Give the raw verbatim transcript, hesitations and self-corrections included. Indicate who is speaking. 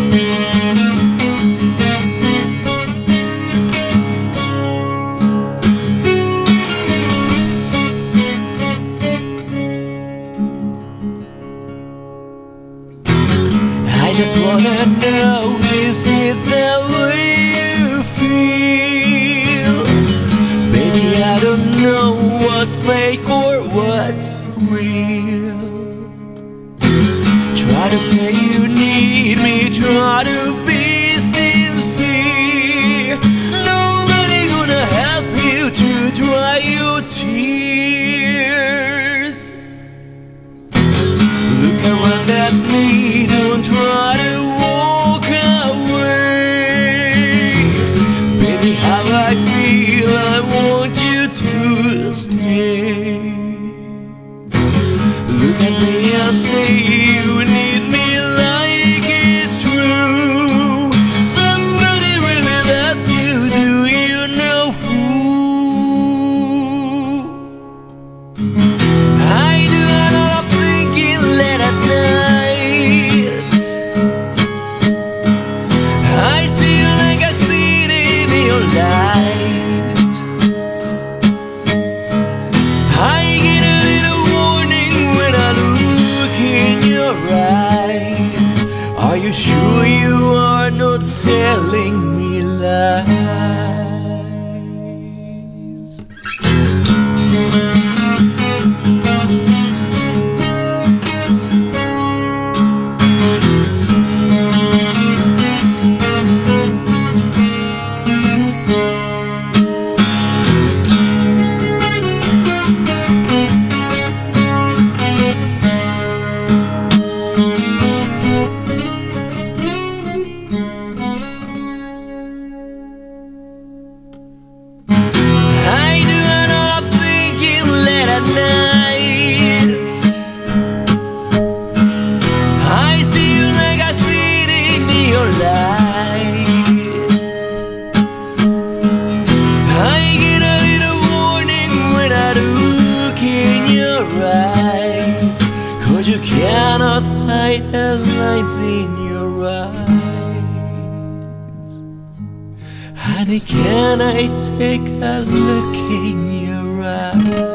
Speaker 1: I just wanna know, this is the way you feel. Baby, I don't know what's fake or what's real. Try to say you need me, try to be sincere. Nobody gonna help you to dry your tears. Look around at me, don't try to walk away. Baby, how I feel, I want you to stay. Look at me and say you need me like it's true. Somebody really loved you, do you know who? I do a lot of thinking late at night. I see you like I see it in your light. I get a little warning when I look in your eyes. Are you sure you are not telling me lies? I do a lot of thinking late at night. I see you like I see it in your light. I get a little warning when I look in your eyes. 'Cause you cannot hide the lines in your eyes. Honey, can I take a look in your eyes?